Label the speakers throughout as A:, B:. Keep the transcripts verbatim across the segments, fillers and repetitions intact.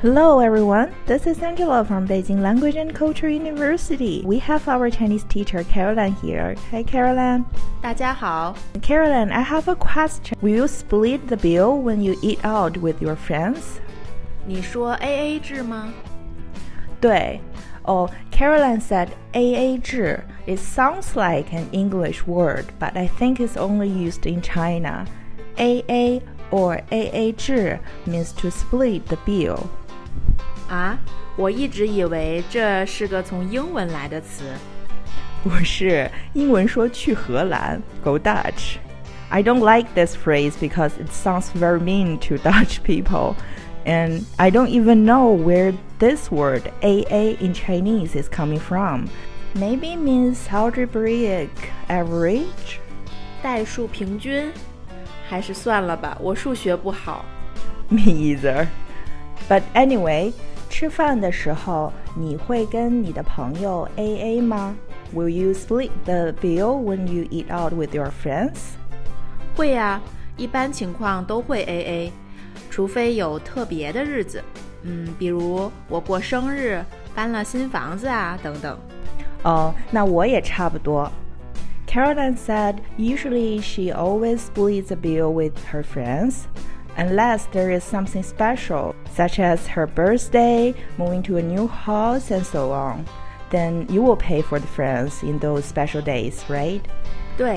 A: Hello everyone, this is Angela from Beijing Language and Culture University. We have our Chinese teacher Caroline here. Hi Caroline.
B: 大家好。
A: Caroline, I have a question. Will you split the bill when you eat out with your friends?
B: 你说 A A 制吗？
A: 对。Oh, Caroline said A A 制. It sounds like an English word, but I think it's only used in China. A A or A A 制 means to split the bill.
B: 啊，我一直以为这是个从英文来的词。
A: 不是，英文说去荷兰 Go Dutch. I don't like this phrase because it sounds very mean to Dutch people. And I don't even know where this word A A in Chinese is coming from. Maybe it means algebraic average?
B: 代数平均？还是算了吧，我数学不好。
A: Me either. But anyway, 吃饭的时候你会跟你的朋友 A A 吗？ Will you split the bill when you eat out with your friends?
B: 会呀，一般情况都会 A A， 除非有特别的日子，嗯，比如我过生日、搬了新房子啊等等。
A: 哦，那我也差不多。Caroline said usually she always splits the bill with her friends, unless there is something special, such as her birthday, moving to a new house, and so on. Then you will pay for the friends in those special days, right?
B: 对。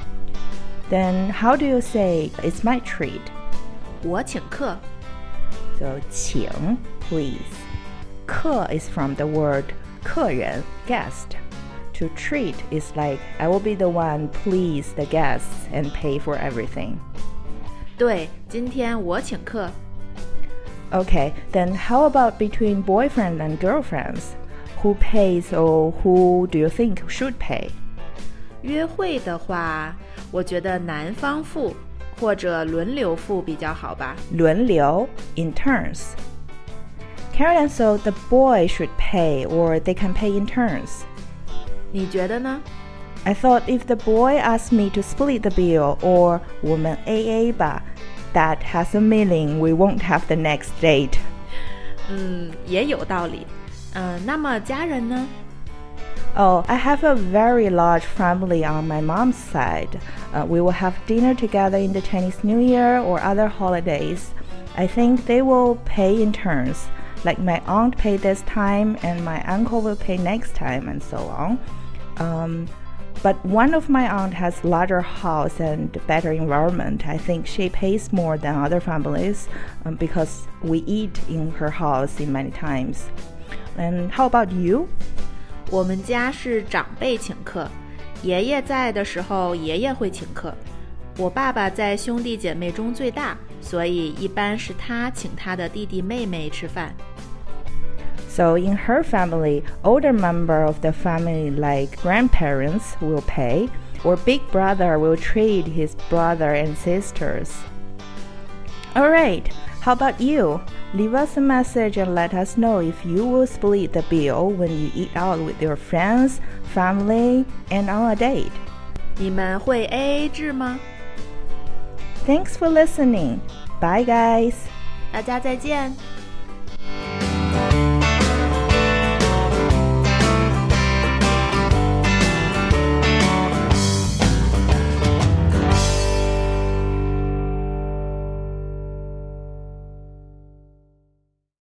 A: Then how do you say it's my treat?
B: 我请客。
A: So 请 please. 客 is from the word 客人 guest. To treat is like I will be the one please the guests and pay for everything.
B: 对，今天我请客。
A: Okay, then how about between boyfriend and girlfriends? Who pays or who do you think should pay?
B: 约会的话，我觉得男方付或者轮流付比较好吧。
A: 轮流 in turns. Caroline said the boy should pay or they can pay in turns.
B: 你觉得呢？
A: I thought if the boy asked me to split the bill or 我们 A A 吧 that has a meaning we won't have the next date.
B: 嗯，也有道理。嗯，那么家人呢？
A: Oh, I have a very large family on my mom's side. Uh, we will have dinner together in the Chinese New Year or other holidays. I think they will pay in turns. Like my aunt paid this time and my uncle will pay next time and so on. Um, but one of my aunt has larger house and better environment. I think she pays more than other families um, because we eat in her house in many times. And how about you?
B: 我们家是长辈请客，爷爷在的时候爷爷会请客。我爸爸在兄弟姐妹中最大，所以一般是他请他的弟弟妹妹吃饭。
A: So in her family, older member of the family like grandparents will pay, or big brother will treat his brother and sisters. Alright, how about you? Leave us a message and let us know if you will split the bill when you eat out with your friends, family, and on a date.
B: 你们会 A A 制吗？
A: Thanks for listening. Bye guys.
B: 大家再见。